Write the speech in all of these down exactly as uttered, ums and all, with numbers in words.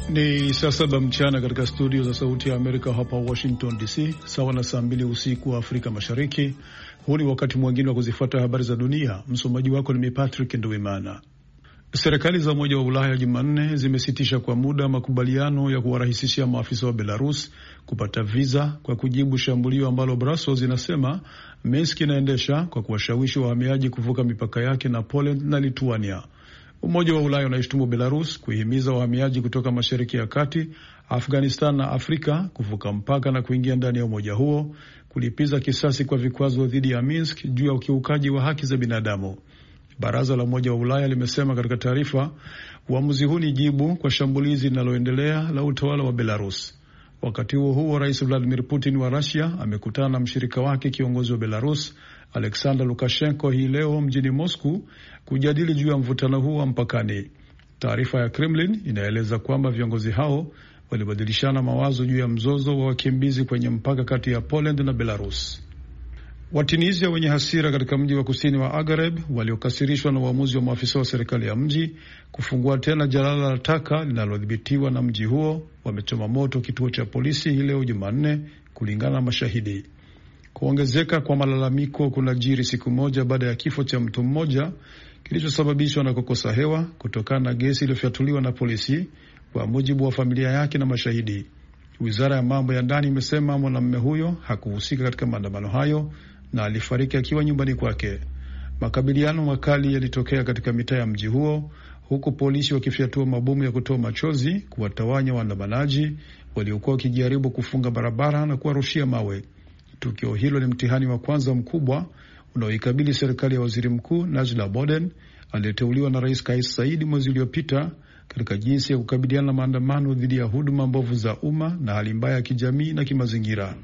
Ni saa saba mchana katika studio za Sauti ya Amerika hapa Washington D C, sawa na saa mbili usiku wa Afrika Mashariki. Huu ni wakati mwingine wa kuzifuata habari za dunia. Msomaji wako ni Patrick Nduwimana. Serikali za Umoja wa Ulaya Jumanne zimesitisha kwa muda makubaliano ya kuwarahisishia maafisa wa Belarus kupata visa kwa kujibu shambulio ambalo Brussels inasema Minsk inaendesha kwa kuwashawishi wahamiaji kuvuka mipaka yake na Poland na Lithuania. Umoja wa Ulaya unaishtumu Belarus kuhimiza wahamiaji kutoka Mashariki ya Kati, Afghanistan na Afrika kuvuka mpaka na kuingia ndani ya umoja huo, kulipiza kisasi kwa vikwazo dhidi ya Minsk juu ya ukiukaji wa haki za binadamu. Baraza la Umoja wa Ulaya limesema katika taarifa, uamuzi huu ni jibu kwa shambulizi linaloendelea la utawala wa Belarus. Wakati huo huo, Rais Vladimir Putin wa Russia amekutana na mshirika wake kiongozi wa Belarus Alexander Lukashenko hii leo mjini Moscow kujadili juu ya mvutano huu wa mpakani. Taarifa ya Kremlin inaeleza kwamba viongozi hao walibadilishana mawazo juu ya mzozo wa wakimbizi kwenye mpaka kati ya Poland na Belarus. Watunisia wenye hasira katika mji wa kusini wa Aghreb waliokasirishwa na uamuzi wa maafisa wa serikali ya mji kufungua tena jalala la taka linalodhibitiwa na mji huo wamechoma moto kituo cha polisi hii leo Jumanne, kulingana na mashahidi. Kuongezeka kwa malalamiko kunajiri siku moja baada ya kifo cha mtu mmoja kilichosababishwa na kukosa hewa kutokana na gesi iliyofyatuliwa na polisi, kwa mujibu wa familia yake na mashahidi. Wizara ya mambo ya ndani imesema mwanamume huyo hakuhusika katika maandamano hayo na alifariki akiwa nyumbani kwake. Makabiliano makali yalitokea katika mitaa ya mji huo, huku polisi wakifyatua mabomu ya kutoa machozi kuwatawanya waandamanaji waliokuwa wakijaribu kufunga barabara na kuwarushia mawe. Tukio hilo ni mtihani wa kwanza mkubwa unaoikabili serikali ya waziri mkuu Najla Boden aliyeteuliwa na Rais Kais Saied mwezi uliopita katika jinsi ya kukabiliana na maandamano dhidi ya huduma mbovu za umma na hali mbaya ya kijamii na kimazingira.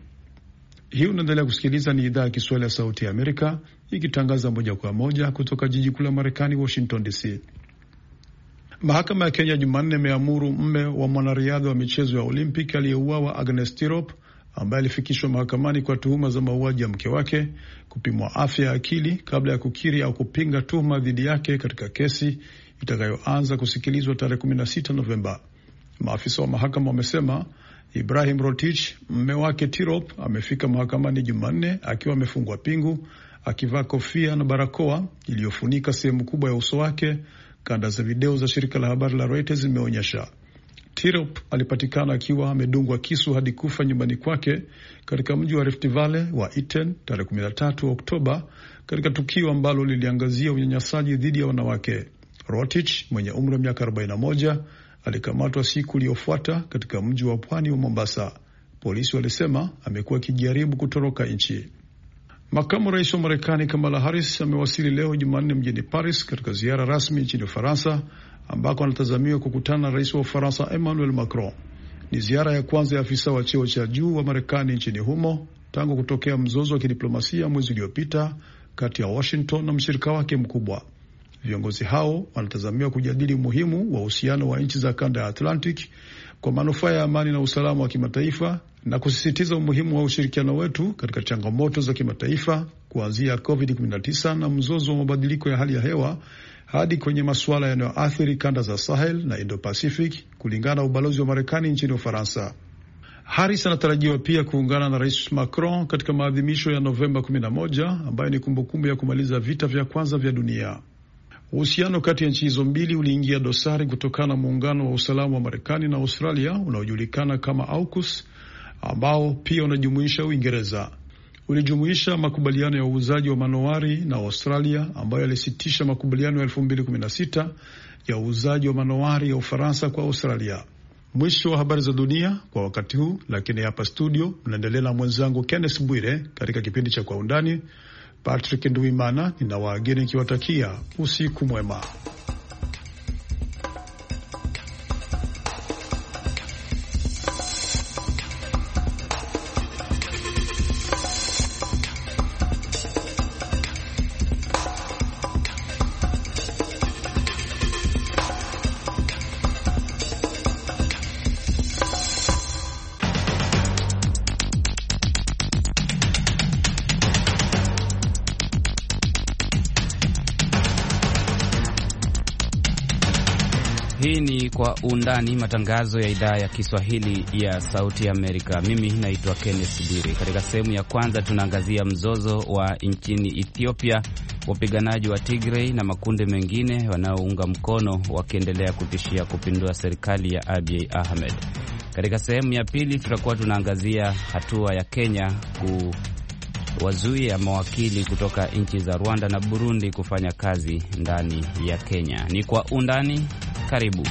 Hii unaendelea kusikiliza, ni idhaa ya Kiswahili ya Sauti ya Amerika ikitangaza moja kwa moja kutoka jiji kuu la Marekani, Washington D C. Mahakama ya Kenya Jumanne imeamuru mme wa mwanariadha wa michezo ya Olimpiki aliyeuawa Agnes Tirop, ambaye alifikishwa mahakamani kwa tuhuma za mauaji ya mke wake, kupimwa afya ya akili kabla ya kukiri au kupinga tuhuma dhidi yake katika kesi itakayoanza kusikilizwa tarehe kumi na sita Novemba. Maafisa wa mahakama wamesema Ibrahim Rotich, mme wake Tirop, amefika mahakamani Jumanne akiwa amefungwa pingu, akivaa kofia na barakoa iliyofunika sehemu kubwa ya uso wake, kanda za video za shirika la habari la Reuters zimeonyesha. Tirop alipatikana akiwa amedungwa kisu hadi kufa nyumbani kwake katika mji wa Rift Valley wa Iten tarehe kumi na tatu Oktoba, katika tukio ambalo liliangazia unyanyasaji dhidi ya wanawake. Rotich mwenye umri wa miaka arobaini na moja alikamatwa siku iliyofuata katika mji wa pwani wa Mombasa. Polisi walisema amekuwa akijaribu kutoroka nchi. Makamu rais wa Marekani Kamala Harris amewasili leo Jumanne mjini Paris katika ziara rasmi nchini Ufaransa, ambako anatazamiwa kukutana na rais wa Ufaransa Emmanuel Macron. Ni ziara ya kwanza ya afisa wa cheo cha juu wa Marekani nchini humo tangu kutokea mzozo wa kidiplomasia mwezi uliopita kati ya Washington na mshirika wake mkubwa. Viongozi hao wanatazamiwa kujadili umuhimu wa uhusiano wa nchi za kanda ya Atlantic kwa manufaa ya amani na usalama wa kimataifa, na kusisitiza umuhimu wa ushirikiano wetu katika changamoto za kimataifa, kuanzia covid kumi na tisa na mzozo wa mabadiliko ya hali ya hewa hadi kwenye masuala yanayoathiri kanda za Sahel na Indo-Pacific, kulingana na ubalozi wa Marekani nchini Ufaransa. Harris anatarajiwa pia kuungana na Rais Macron katika maadhimisho ya Novemba kumi na moja ambayo ni kumbukumbu ya kumaliza vita vya kwanza vya dunia. Uhusiano kati ya nchi hizo mbili uliingia dosari kutokana na muungano wa usalama wa Marekani na Australia unaojulikana kama AUKUS, ambao pia unajumuisha Uingereza. Ulijumuisha makubaliano ya uuzaji wa manowari na Australia, ambayo yalisitisha makubaliano ya elfu mbili kumi na sita ya uuzaji wa manowari ya Ufaransa kwa Australia. Mwisho wa habari za dunia kwa wakati huu, lakini hapa studio mnaendelea na mwenzangu Kenneth Bwire katika kipindi cha Kwa Undani. Patrick Nduwimana ninawaageni nikiwatakia usiku mwema. Hii ni Kwa Undani, matangazo ya idhaa ya Kiswahili ya Sauti ya Amerika. Mimi naitwa Kenneth Bwire. Katika sehemu ya kwanza tunaangazia mzozo wa nchini Ethiopia, wapiganaji wa Tigray na makundi mengine wanaounga mkono wakiendelea kutishia kupindua serikali ya Abiy Ahmed. Katika sehemu ya pili tutakuwa tunaangazia hatua ya Kenya kuwazuia mawakili kutoka nchi za Rwanda na Burundi kufanya kazi ndani ya Kenya. Ni Kwa Undani. Karibu.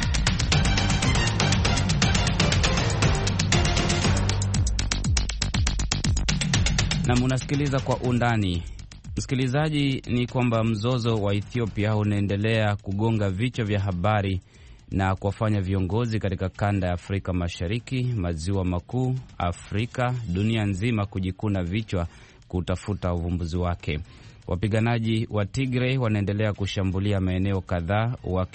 Na munasikiliza Kwa Undani. Msikilizaji, ni kwamba mzozo wa Ethiopia unaendelea kugonga vichwa vya habari na kuwafanya viongozi katika kanda ya Afrika Mashariki, maziwa makuu, Afrika, dunia nzima kujikuna vichwa kutafuta uvumbuzi wake. Wapiganaji wa Tigray wanaendelea kushambulia maeneo kadhaa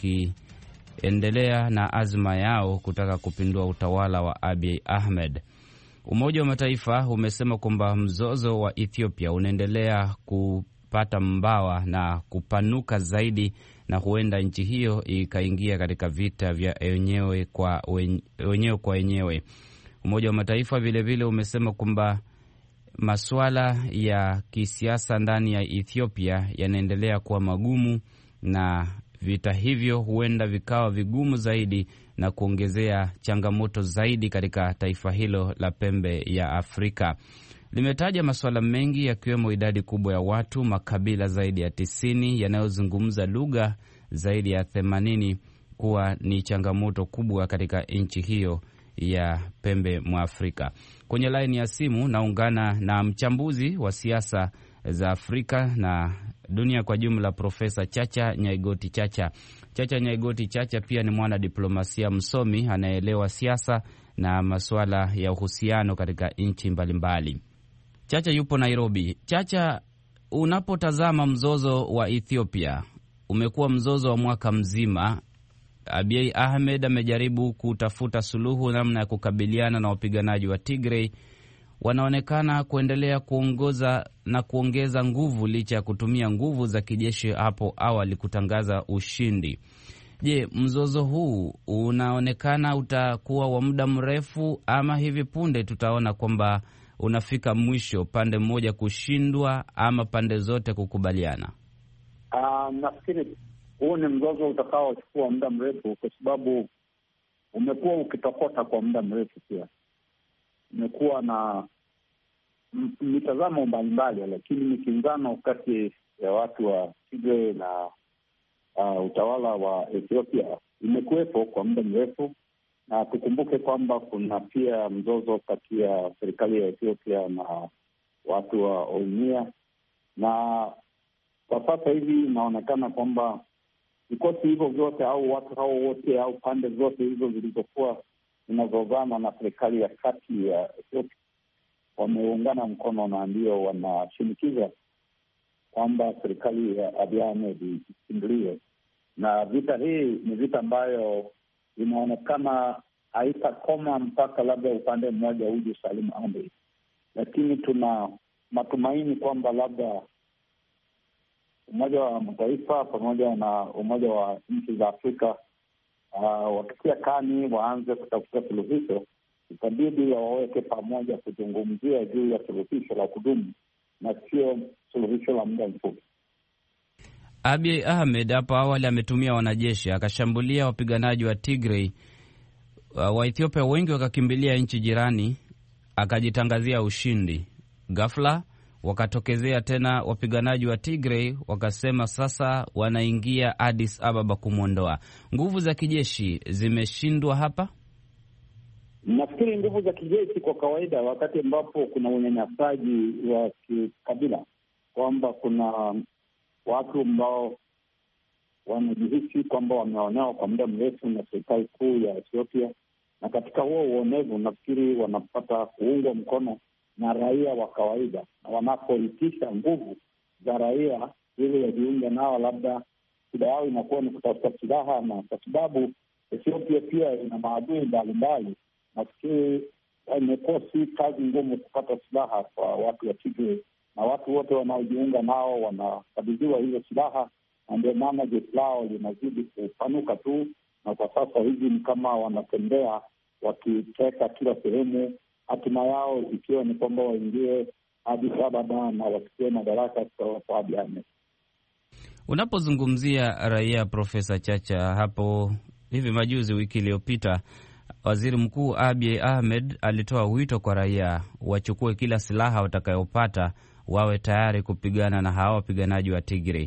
wakiendelea na azma yao kutaka kupindua utawala wa Abiy Ahmed. Umoja wa Mataifa umesema kwamba mzozo wa Ethiopia unaendelea kupata mbawa na kupanuka zaidi na huenda nchi hiyo ikaingia katika vita vya wenyewe kwa wenyewe kwa wenyewe. Umoja wa Mataifa vile vile umesema kwamba masuala ya kisiasa ndani ya Ethiopia yanaendelea kuwa magumu na vita hivyo huenda vikawa vigumu zaidi na kuongezea changamoto zaidi katika taifa hilo la pembe ya Afrika. Limetaja masuala mengi yakiwemo idadi kubwa ya watu, makabila zaidi ya tisini yanayozungumza lugha zaidi ya themanini kuwa ni changamoto kubwa katika nchi hiyo ya pembe mwa Afrika. Kwenye laini ya simu naungana na mchambuzi wa siasa za Afrika na dunia kwa jumla, Profesa Chacha Nyaigoti Chacha. Chacha Nyaigoti Chacha pia ni mwana diplomasia msomi anayeelewa siasa na masuala ya uhusiano katika nchi mbalimbali. Chacha yupo Nairobi. Chacha, unapotazama mzozo wa Ethiopia, umekuwa mzozo wa mwaka mzima. Abiy Ahmed amejaribu kutafuta suluhu namna ya kukabiliana na wapiganaji wa Tigray. Wanaonekana kuendelea kuongoza na kuongeza nguvu licha ya kutumia nguvu za kijeshi hapo awali kutangaza ushindi. Je, mzozo huu unaonekana utakuwa wa muda mrefu ama hivi punde tutaona kwamba unafika mwisho, pande mmoja kushindwa ama pande zote kukubaliana? Uh, nafikiri huu ni mzozo utakaochukua muda mrefu kwa sababu umekuwa ukitokota kwa muda mrefu. Pia umekuwa na mitazamo mbalimbali, lakini mikinzano kati ya watu wa Tigray na uh, utawala wa Ethiopia imekuwepo kwa muda mrefu, na tukumbuke kwamba kuna pia mzozo kati ya serikali ya Ethiopia na watu wa Oromia, na kwa sasa hivi inaonekana kwamba vikosi hivyo vyote au watu hao wote au pande zote hizo zilizokuwa zinazozana na serikali ya kati ya Ethiopia wameungana mkono na ndio wanashinikiza kwamba serikali ya Abiy Ahmed isindilie. Na vita hii ni vita ambayo inaonekana haitakoma mpaka labda upande mmoja uje salimu amri, lakini tuna matumaini kwamba labda Umoja wa Mataifa pamoja na Umoja wa nchi za Afrika uh, wakitia kani waanze kutafuta suluhisho, itabidi waweke pamoja kuzungumzia juu ya suluhisho la kudumu na sio suluhisho la muda mfupi. Abiy Ahmed hapo awali ametumia wanajeshi akashambulia wapiganaji wa Tigray. Uh, wa Ethiopia wengi wakakimbilia nchi jirani, akajitangazia ushindi. Ghafla wakatokezea tena wapiganaji wa Tigray wakasema sasa wanaingia Addis Ababa kumwondoa. Nguvu za kijeshi zimeshindwa hapa? Nafikiri nguvu za kijeshi kwa kawaida, wakati ambapo kuna unyanyasaji wa kikabila, kwamba kuna watu ambao wanajihisi kwamba wameonewa kwa muda mrefu na serikali kuu ya Ethiopia, na katika huo uonevu nafikiri wanapata kuungwa mkono na raia wa kawaida, na wanapoitisha nguvu za raia ili wajiunge nao, labda shida yao inakuwa ni kutafuta silaha. Na kwa sababu Ethiopia pia ina maadui mbalimbali, nafikiri imekuwa si kazi ngumu kupata silaha kwa watu wa Tigray, na watu wote wanaojiunga nao wanakabidhiwa hizo silaha, na ndio maana jeshi lao linazidi kupanuka tu na kwa sasa hivi ni kama wanatembea wakiteka kila sehemu, hatima yao ikiwa ni kwamba waingie Addis Ababa na wachukue madaraka kutoka kwa Abiy Ahmed. Unapozungumzia raia, Profesa Chacha, hapo hivi majuzi, wiki iliyopita, Waziri Mkuu Abiy Ahmed alitoa wito kwa raia wachukue kila silaha watakayopata, wawe tayari kupigana na hawa wapiganaji wa Tigray.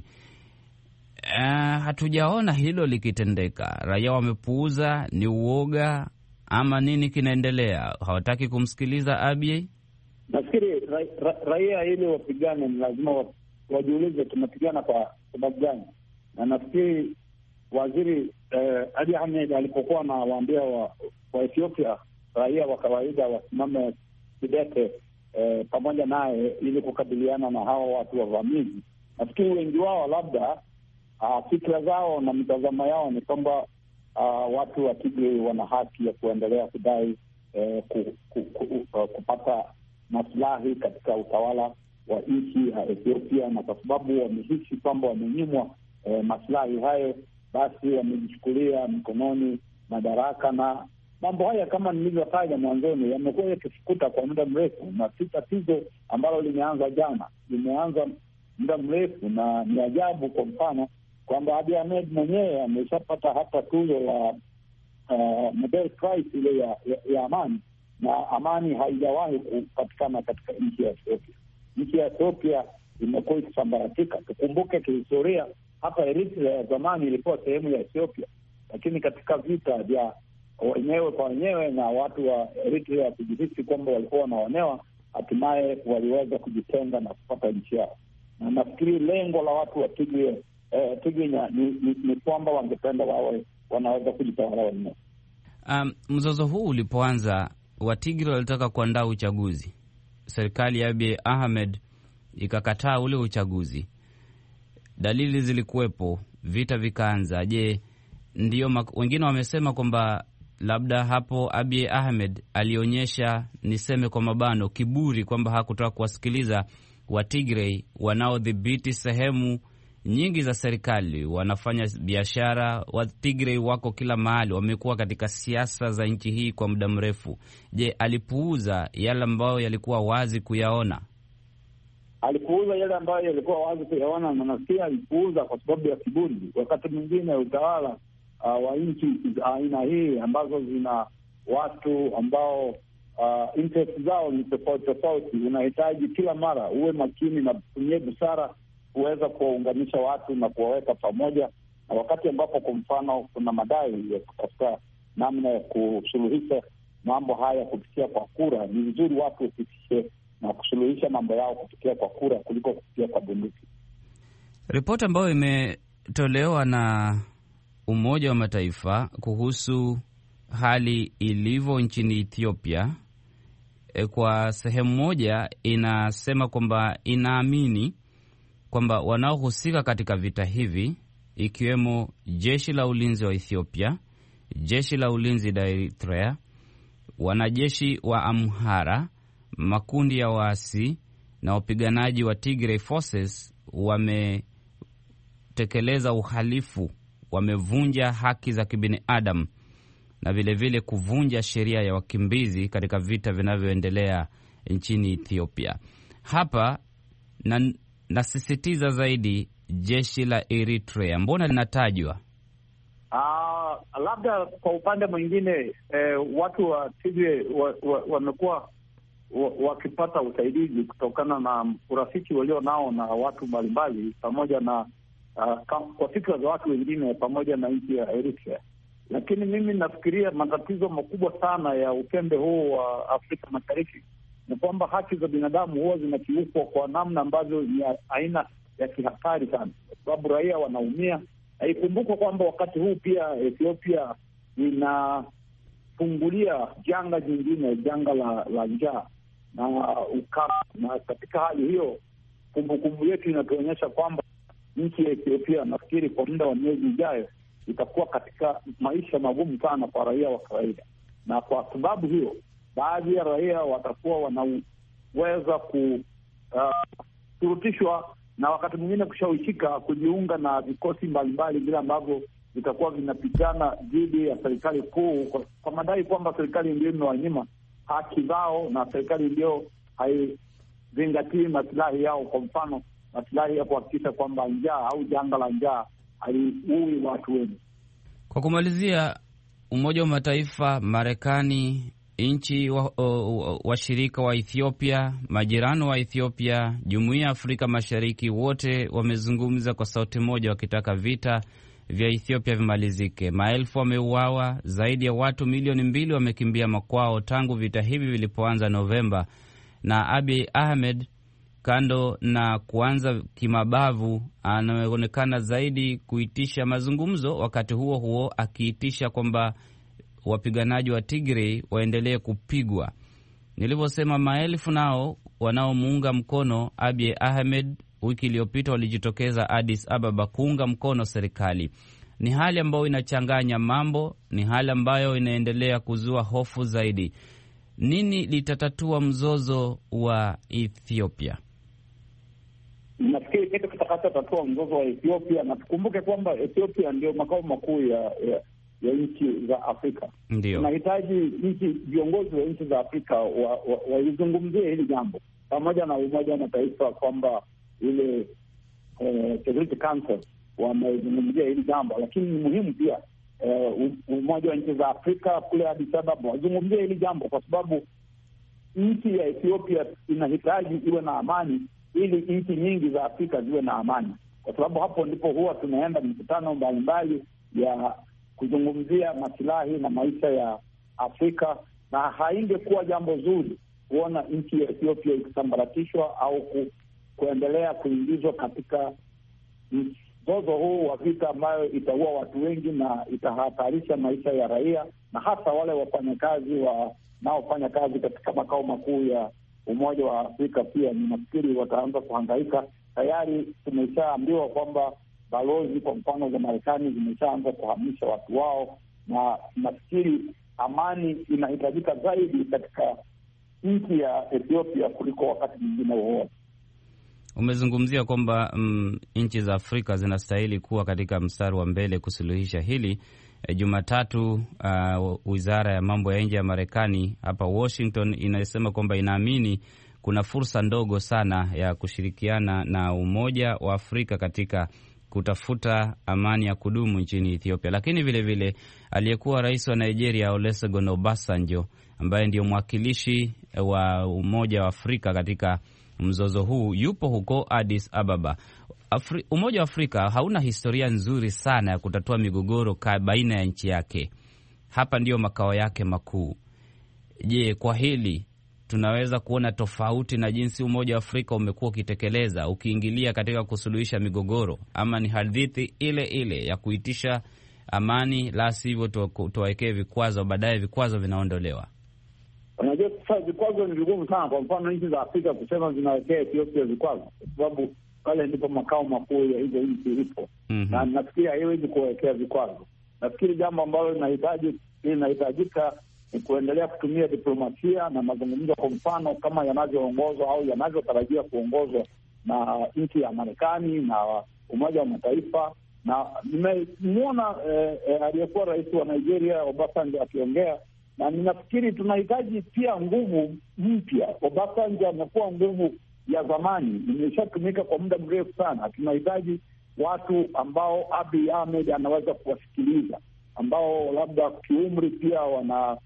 Uh, hatujaona hilo likitendeka. Raia wamepuuza, ni uoga ama nini kinaendelea? Hawataki kumsikiliza Abiy? Nafikiri ra, ra, raia ili wapigane ni lazima wajiulize tunapigana kwa sababu gani, na nafikiri waziri eh, Abiy Ahmed alipokuwa anawaambia wa, wa Ethiopia raia wa kawaida wasimame kidete eh, pamoja naye ili kukabiliana na hao watu wavamizi, nafikiri wengi wao labda uh, fikra zao na mitazamo yao ni kwamba uh, watu wa Tigray wana haki ya kuendelea kudai eh, ku, ku, ku, uh, kupata maslahi katika utawala wa nchi ya Ethiopia, na kwa sababu wamehisi kwamba wamenyimwa eh, maslahi hayo, basi wamejichukulia mikononi madaraka. Na mambo haya kama nilivyotaja mwanzoni yamekuwa yakifukuta kwa muda mrefu, na si tatizo ambalo limeanza jana, limeanza muda mrefu. Na ni ajabu kwa mfano kwamba Abiy Ahmed mwenyewe ameshapata hata tuzo ya uh, Nobel Prize ile ya, ya, ya amani, na amani haijawahi kupatikana katika nchi ya Ethiopia. Nchi ya Ethiopia imekuwa ikisambaratika. Tukumbuke kihistoria, hata Eritrea ya zamani ilikuwa sehemu ya Ethiopia, lakini katika vita vya wenyewe kwa wenyewe na watu wa Eritrea kujihisi kwamba walikuwa wanaonewa, hatimaye waliweza kujitenga na kupata nchi yao. Na nafikiri lengo la watu wa Tigray eh, Tigray ni, ni, ni kwamba wangependa wawe wanaweza kujitawala wenyewe. Um, mzozo huu ulipoanza, wa Tigray walitaka kuandaa uchaguzi. Serikali ya Abiy Ahmed ikakataa ule uchaguzi. Dalili zilikuwepo, vita vikaanza. Je, ndio wengine wamesema kwamba labda hapo Abiy Ahmed alionyesha, niseme kwa mabano, kiburi, kwamba hakutaka kuwasikiliza wa Tigray wanaodhibiti sehemu nyingi za serikali, wanafanya biashara. Wa Tigray wako kila mahali, wamekuwa katika siasa za nchi hii kwa muda mrefu. Je, alipuuza yale ambayo yalikuwa wazi kuyaona? Alipuuza yale ambayo yalikuwa wazi kuyaona, na nafikiri alipuuza kwa sababu ya kiburi. Wakati mwingine utawala uh, wa nchi aina uh, hii ambazo zina watu ambao uh, interest zao ni tofauti tofauti, unahitaji kila mara uwe makini na kutumia busara kuweza kuwaunganisha watu na kuwaweka pamoja. Na wakati ambapo kwa mfano kuna madai ya kutafuta namna ya kusuluhisha mambo haya kupitia kwa kura, ni vizuri watu wapitishe na kusuluhisha mambo yao kupitia kwa kura kuliko kupitia kwa bunduki. Ripoti ambayo imetolewa na Umoja wa Mataifa kuhusu hali ilivyo nchini Ethiopia, e, kwa sehemu moja inasema kwamba inaamini kwamba wanaohusika katika vita hivi, ikiwemo jeshi la ulinzi wa Ethiopia, jeshi la ulinzi la Eritrea, wanajeshi wa Amhara, makundi ya waasi na wapiganaji wa Tigray Forces, wametekeleza uhalifu, wamevunja haki za kibinadamu na vilevile kuvunja sheria ya wakimbizi katika vita vinavyoendelea nchini Ethiopia. Hapa na nasisitiza zaidi jeshi la Eritrea, mbona linatajwa? Uh, labda kwa upande mwingine eh, watu wa Tigray wamekuwa wa, wa wakipata usaidizi kutokana na urafiki walio nao na watu mbalimbali, pamoja na uh, kwa fikra za watu wengine pamoja na nchi ya Eritrea. Lakini mimi nafikiria matatizo makubwa sana ya upembe huu wa Afrika Mashariki ni kwamba haki za binadamu huwa zinakiukwa kwa namna ambavyo ni aina ya kihatari sana, kwa sababu raia wanaumia. Haikumbukwa kwamba wakati huu pia Ethiopia inafungulia janga jingine, janga la, la njaa na ukame, na katika hali hiyo kumbukumbu yetu inatuonyesha kwamba nchi ya Ethiopia, nafikiri kwa muda wa miezi ijayo, itakuwa katika maisha magumu sana kwa raia wa kawaida. Na kwa sababu hiyo baadhi ya raia watakuwa wanaweza kushurutishwa uh, na wakati mwingine kushawishika kujiunga na vikosi mbalimbali vile ambavyo vitakuwa vinapigana dhidi ya serikali kuu kwa, kwa madai kwamba serikali ndio imewanyima haki zao na serikali ndio haizingatii masilahi yao. Kwa mfano, masilahi ya kuhakikisha kwamba njaa au janga la njaa haliui watu wengi. Kwa kumalizia, Umoja wa Mataifa, Marekani, nchi washirika wa, wa Ethiopia, majirani wa Ethiopia, Jumuiya ya Afrika Mashariki, wote wamezungumza kwa sauti moja wakitaka vita vya Ethiopia vimalizike. Maelfu wameuawa, zaidi ya watu milioni mbili wamekimbia makwao tangu vita hivi vilipoanza Novemba, na Abiy Ahmed, kando na kuanza kimabavu, anaonekana zaidi kuitisha mazungumzo, wakati huo huo akiitisha kwamba wapiganaji wa Tigray waendelee kupigwa. Nilivyosema, maelfu nao wanaomuunga mkono Abiy Ahmed wiki iliyopita walijitokeza Addis Ababa kuunga mkono serikali. Ni hali ambayo inachanganya mambo, ni hali ambayo inaendelea kuzua hofu zaidi. Nini litatatua mzozo wa Ethiopia? Nafikiri kitu kitakachotatua mzozo wa Ethiopia, na tukumbuke kwamba Ethiopia ndio makao makuu ya, ya ya nchi za Afrika. Ndio tunahitaji nchi, viongozi wa nchi za Afrika waizungumzie wa, wa hili jambo pamoja na Umoja wa Mataifa, kwamba ile eh, Security Council wamezungumzia hili jambo, lakini ni muhimu pia eh, Umoja wa nchi za Afrika kule Addis Ababa wazungumzie hili jambo, kwa sababu nchi ya Ethiopia inahitaji iwe na amani ili nchi nyingi za Afrika ziwe na amani, kwa sababu hapo ndipo huwa tunaenda mikutano mbalimbali ya kuzungumzia masilahi na maisha ya Afrika, na haingekuwa jambo zuri kuona nchi ya Ethiopia ikisambaratishwa au ku, kuendelea kuingizwa katika mzozo huu wa vita ambayo itaua watu wengi na itahatarisha maisha ya raia na hasa wale wafanyakazi wanaofanya kazi katika makao makuu ya Umoja wa Afrika. Pia ninafikiri wataanza kuhangaika. Tayari tumeshaambiwa kwamba balozi kwa mfano za Marekani zimeshaanza kuhamisha watu wao, na nafikiri amani inahitajika zaidi katika nchi ya Ethiopia kuliko wakati mwingine wowote. Umezungumzia kwamba mm, nchi za Afrika zinastahili kuwa katika mstari wa mbele kusuluhisha hili. E, Jumatatu uh, Wizara ya Mambo ya Nje ya Marekani hapa Washington inasema kwamba inaamini kuna fursa ndogo sana ya kushirikiana na Umoja wa Afrika katika kutafuta amani ya kudumu nchini Ethiopia. Lakini vile vile aliyekuwa rais wa Nigeria Olusegun Obasanjo, ambaye ndio mwakilishi wa Umoja wa Afrika katika mzozo huu, yupo huko Addis Ababa. Afri, Umoja wa Afrika hauna historia nzuri sana ya kutatua migogoro baina ya nchi yake. Hapa ndio makao yake makuu. Je, kwa hili tunaweza kuona tofauti na jinsi Umoja wa Afrika umekuwa ukitekeleza, ukiingilia katika kusuluhisha migogoro, ama ni hadithi ile ile ya kuitisha amani, la sivyo tuwawekee vikwazo, baadaye vikwazo vinaondolewa? Unajua, sasa vikwazo ni vigumu sana. Kwa mfano, nchi za Afrika kusema zinawekea Ethiopia vikwazo, kwa sababu pale ndipo makao makuu ya hizo nchi ipo. Mm-hmm. Na nafikiri haiwezi kuwekea vikwazo. Nafikiri jambo ambalo linahitaji linahitajika ni kuendelea kutumia diplomasia na mazungumzo, kwa mfano kama yanavyoongozwa au yanavyotarajia kuongozwa na nchi ya Marekani na Umoja wa Mataifa. Na nimemwona eh, eh, aliyekuwa rais wa Nigeria Obasanjo akiongea, na ninafikiri tunahitaji pia nguvu mpya. Obasanjo amekuwa nguvu ya zamani, imeshatumika kwa muda mrefu sana. Tunahitaji watu ambao Abiy Ahmed anaweza kuwasikiliza, ambao labda kiumri pia wana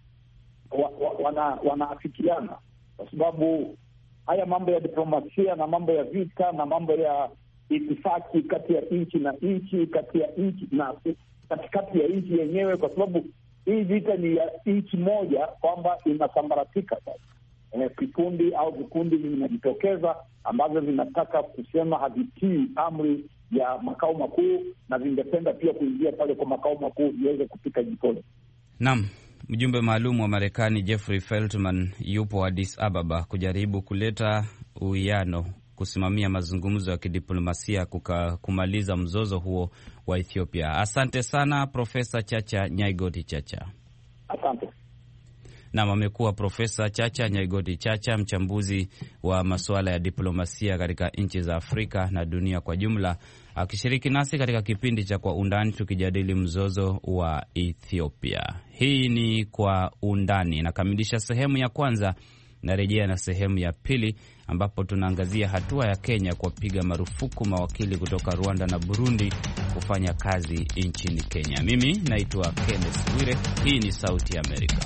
wanaafikiana wana kwa sababu haya mambo ya diplomasia na mambo ya vita na mambo ya itifaki kati ya nchi na nchi, kati ya nchi na katikati ya nchi yenyewe, kwa sababu hii vita ni ya nchi moja, kwamba inasambaratika sasa. E, vikundi au vikundi vinajitokeza ambavyo vinataka kusema havitii amri ya makao makuu na vingependa pia kuingia pale kwa makao makuu iweze kupika jikoni. Naam. Mjumbe maalum wa Marekani Jeffrey Feltman yupo Addis Ababa kujaribu kuleta uwiano, kusimamia mazungumzo ya kidiplomasia kuka, kumaliza mzozo huo wa Ethiopia. Asante sana Profesa Chacha Nyaigoti Chacha. Asante. Na amekuwa Profesa Chacha Nyaigoti Chacha, mchambuzi wa masuala ya diplomasia katika nchi za Afrika na dunia kwa jumla, akishiriki nasi katika kipindi cha Kwa Undani tukijadili mzozo wa Ethiopia. Hii ni Kwa Undani. Nakamilisha sehemu ya kwanza, narejea na sehemu ya pili ambapo tunaangazia hatua ya Kenya kuwapiga marufuku mawakili kutoka Rwanda na Burundi kufanya kazi nchini Kenya. Mimi naitwa Kenneth Bwire. Hii ni Sauti ya Amerika.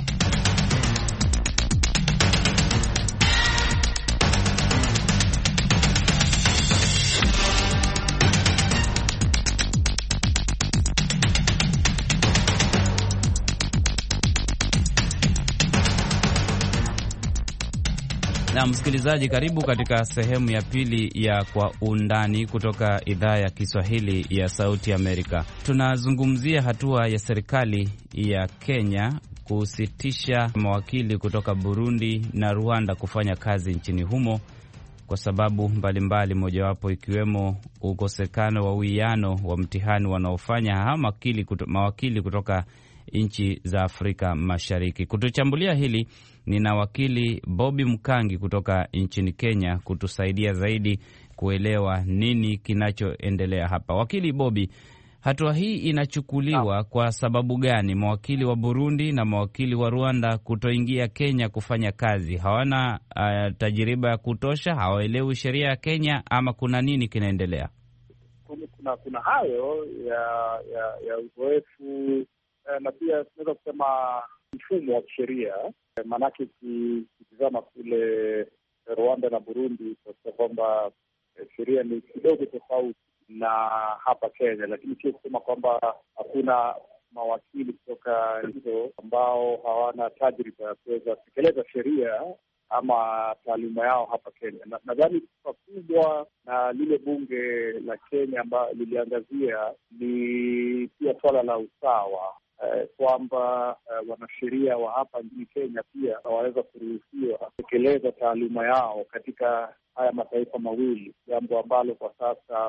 Na msikilizaji, karibu katika sehemu ya pili ya Kwa Undani kutoka idhaa ya Kiswahili ya Sauti Amerika. Tunazungumzia hatua ya serikali ya Kenya kusitisha mawakili kutoka Burundi na Rwanda kufanya kazi nchini humo kwa sababu mbalimbali, mojawapo ikiwemo ukosekano wa uwiano wa mtihani wanaofanya hawa mawakili kutoka nchi za Afrika Mashariki. Kutuchambulia hili nina wakili Bobby Mkangi kutoka nchini Kenya kutusaidia zaidi kuelewa nini kinachoendelea hapa. Wakili Bobby, hatua hii inachukuliwa kwa sababu gani? Mawakili wa Burundi na mawakili wa Rwanda kutoingia Kenya kufanya kazi, hawana uh, tajiriba ya kutosha, hawaelewi sheria ya Kenya, ama kuna nini kinaendelea? Kuna kuna hayo ya ya, ya uzoefu na pia tunaweza kusema mfumo wa kisheria. Maanake ukitizama kule Rwanda na Burundi kwa kwamba sheria ni kidogo tofauti na hapa Kenya, lakini sio kusema kwamba hakuna mawakili kutoka hizo ambao hawana tajriba ya kuweza kutekeleza sheria ama taaluma yao hapa Kenya. Nadhani na kubwa na lile bunge la Kenya ambalo liliangazia ni pia swala la usawa, eh, kwamba eh, wanasheria wa hapa nchini Kenya pia waweza kuruhusiwa kutekeleza taaluma yao katika haya mataifa mawili, jambo ambalo kwa sasa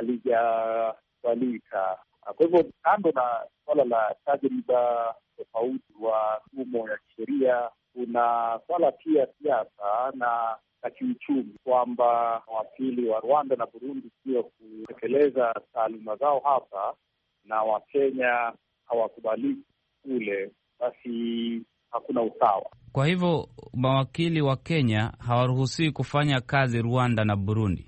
halijakubalika. Kwa hivyo kando na swala la tajriba tofauti wa mfumo ya kisheria, kuna swala pia siasa na na kiuchumi, kwamba mawakili wa Rwanda na Burundi sio kutekeleza taaluma zao hapa na Wakenya hawakubaliki kule, basi hakuna usawa. Kwa hivyo mawakili wa Kenya hawaruhusiwi kufanya kazi Rwanda na Burundi.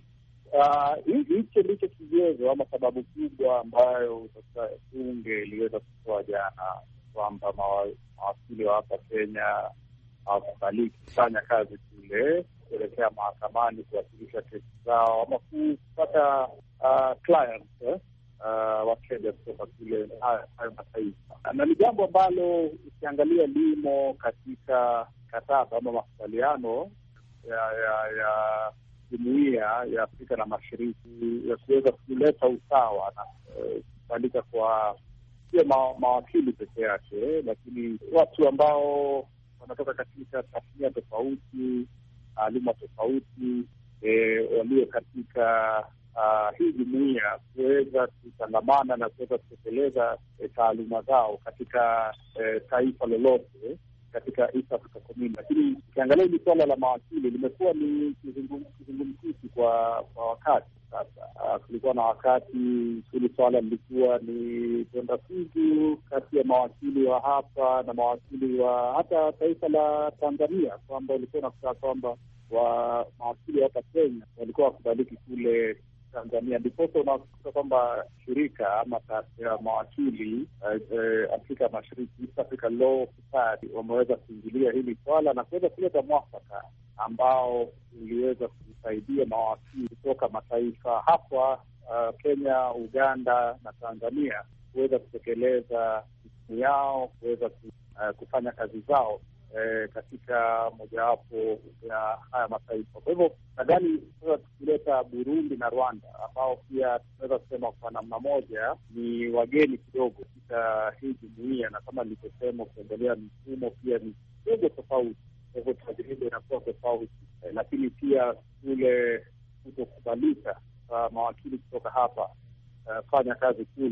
Hicho uh, ndicho kigezo ama sababu kubwa ambayo bunge iliweza kutoa jana, kwamba mawakili wa hapa Kenya hawakubaliki kufanya kazi kule, kuelekea mahakamani kuwasilisha kesi zao ama kupata uh, clients eh, uh, wa Kenya kutoka kule hayo mataifa. Na ni jambo ambalo ukiangalia limo katika kataba ama makubaliano ya ya ya Jumuiya ya Afrika na Mashariki ya kuweza kuleta usawa na kubalika uh, kwa sio ma, mawakili peke yake, lakini watu ambao wanatoka katika tasnia tofauti, taaluma tofauti, e, walio katika uh, hii jumuiya kuweza kutangamana na kuweza kutekeleza e, taaluma zao katika e, taifa lolote katika East Africa Community. Lakini ukiangalia hili swala la mawakili limekuwa ni kizungumkuti kwa kwa wakati sasa. Uh, kulikuwa na wakati hili swala lilikuwa ni donda sugu kati ya mawakili wa hapa na mawakili wa hata taifa la Tanzania, kwamba walikuwa nakuta kwamba wa mawakili hapa Kenya walikuwa wakubaliki kule Tanzania. Ndiposa unakuta kwamba shirika ama taasisi ya mawakili uh, uh, Afrika Mashariki, East Africa Law Society, wameweza kuingilia hili swala na kuweza kuleta mwafaka ambao uliweza kusaidia mawakili kutoka mataifa hapa uh, Kenya, Uganda na Tanzania kuweza kutekeleza jukumu yao, kuweza uh, kufanya kazi zao Eh, katika mojawapo ya haya mataifa. Kwa hivyo nadhani sasa tukileta Burundi na Rwanda ambao pia tunaweza kusema kwa namna moja ni wageni kidogo katika hii jumuiya, na kama nilivyosema ukiendelea mifumo pia ni kidogo tofauti, kwa hivyo tajriba inakuwa tofauti, eh, lakini pia kule kutokubalika uh, mawakili kutoka hapa uh, fanya kazi kule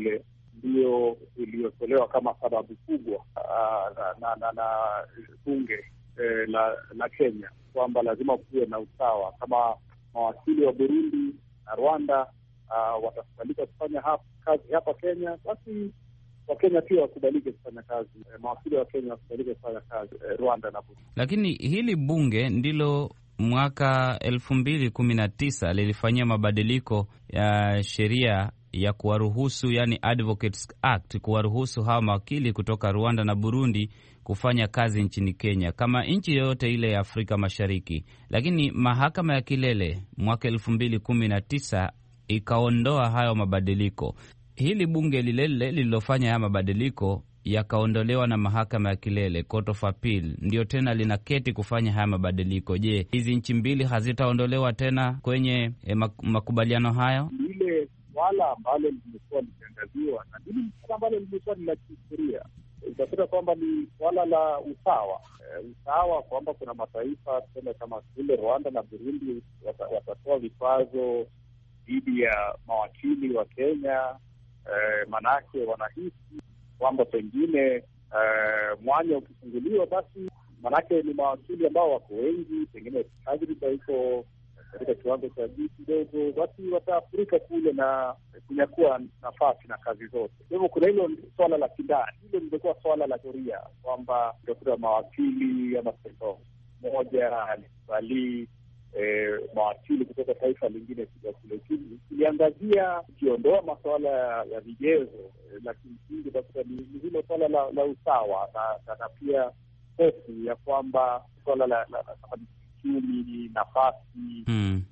ndiyo iliyotolewa kama sababu kubwa uh, na, na, na, na bunge eh, la, la Kenya kwamba lazima kuwe na usawa. Kama mawakili wa Burundi na Rwanda uh, watakubalika kufanya hapa, kazi hapa Kenya, basi Wakenya pia wakubalike kufanya kazi eh, mawakili wa Kenya wakubalike kufanya kazi eh, Rwanda na Burundi. Lakini hili bunge ndilo mwaka elfu mbili kumi na tisa lilifanyia mabadiliko ya sheria ya kuwaruhusu, yani Advocates Act, kuwaruhusu hawa mawakili kutoka Rwanda na Burundi kufanya kazi nchini Kenya kama nchi yoyote ile ya Afrika Mashariki. Lakini mahakama ya kilele mwaka elfu mbili kumi na tisa ikaondoa hayo mabadiliko. Hili bunge lilele lililofanya haya mabadiliko yakaondolewa na mahakama ya kilele, Court of Appeal, ndio tena linaketi kufanya haya mabadiliko. Je, hizi nchi mbili hazitaondolewa tena kwenye eh, makubaliano hayo? Lile swala ambalo limekuwa limeangaziwa na hili swala ambalo limekuwa ni la kihistoria, utakuta kwamba ni swala la usawa. E, usawa kwamba kuna mataifa tuseme kama vile Rwanda na Burundi watatoa vikwazo dhidi ya mawakili wa Kenya. E, manake wanahisi kwamba pengine uh, mwanya ukifunguliwa, basi manake ni mawakili ambao wako wengi, pengine tajriba iko katika kiwango cha juu kidogo, basi wataafurika kule na kunyakua nafasi na kazi zote. Kwa hivyo kuna hilo swala la kindani, hilo limekuwa swala la sheria kwamba utakuta mawakili ama taifa moja alikubali eh, mawakili kutoka taifa lingine kuja kule. Iliangazia ikiondoa masuala ya vigezo, lakini kimsingi utakuta ni hilo swala la, la usawa na, na pia hofu ya kwamba swala la kiuchumi, nafasi mm.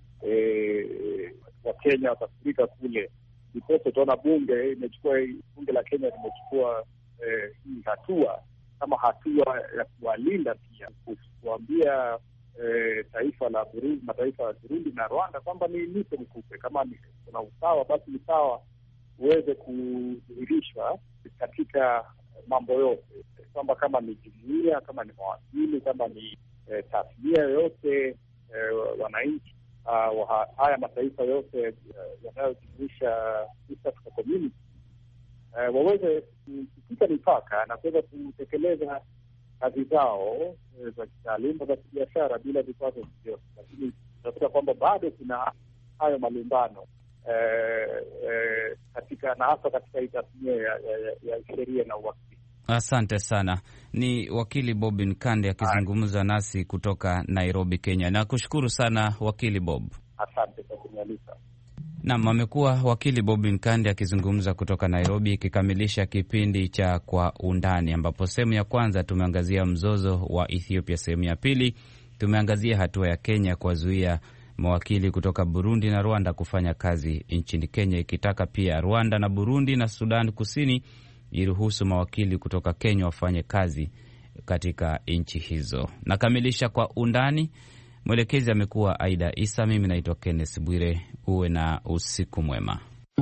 e, wa Kenya watafurika kule. Ndipo utaona bunge imechukua bunge la Kenya limechukua eh, hii hatua kama hatua ya kuwalinda pia, kuambia eh, taifa la Burundi, mataifa ya Burundi na Rwanda kwamba ni nipe mkupe, kama ni kuna usawa basi usawa uweze kudhihirishwa katika mambo yote, kwamba kama ni jumuiya, kama ni mawakili, kama ni eh, tasnia yoyote, eh, wananchi uh, haya mataifa yote uh, yanayojumuisha East Africa Community uh, waweze kupita mipaka na kuweza kutekeleza kazi zao uh, za kitaaluma, za kibiashara bila vikwazo vyovyote. Lakini tunakuta kwamba bado kuna hayo malumbano uh, uh, katika na hasa katika tasnia ya, ya, ya, ya sheria na uwakili. Asante sana. Ni wakili Bob Nkandi akizungumza nasi kutoka Nairobi, Kenya. Na kushukuru sana wakili Bob. Asante kwa kunialika. Naam, amekuwa wakili Bob Nkandi akizungumza kutoka Nairobi, ikikamilisha kipindi cha Kwa Undani, ambapo sehemu ya kwanza tumeangazia mzozo wa Ethiopia, sehemu ya pili tumeangazia hatua ya Kenya kuwazuia mawakili kutoka Burundi na Rwanda kufanya kazi nchini Kenya, ikitaka pia Rwanda na Burundi na Sudan Kusini iruhusu mawakili kutoka Kenya wafanye kazi katika nchi hizo. Nakamilisha Kwa Undani. Mwelekezi amekuwa Aida Isa, mimi naitwa Kenneth Bwire. Uwe na usiku mwema.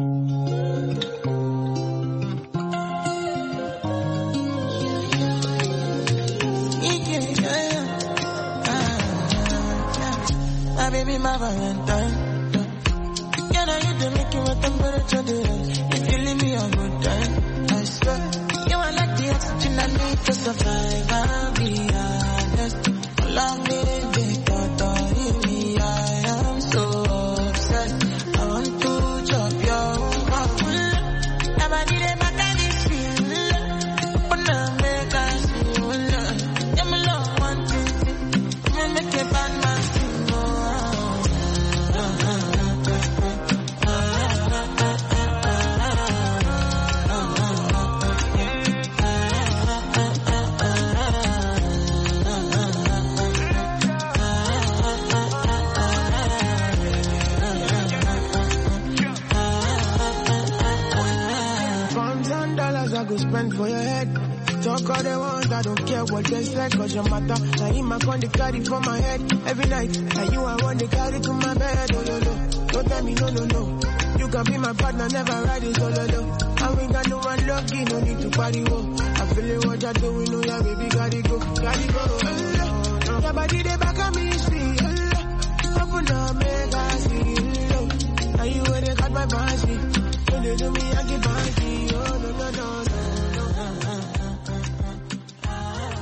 You are like the oxygen I need to survive. I'll be honest. Along with it, don't me. I am so obsessed. I want to chop your heart. Never did it back at this feel. But now make us feel. Yeah, my love one thing. I'm make a bad man feel. Spend for your head. Talk all they want, I don't care what they say, cause your matter. Now in my con, they carry for my head every night. Now you I want, they carry to my bed. Oh, no, no. Don't tell me no, no, no. You can be my partner, never ride it solo, no. I ain't got no one lucky, no need to party, oh. I feel it, what you're doing, oh, yeah, baby, gotta go, gotta go. Oh, no. Your body, they back at me, see, oh, open up, make I see, oh. Now you where they got my fancy. they do me, I get back. Oh, no, no, no.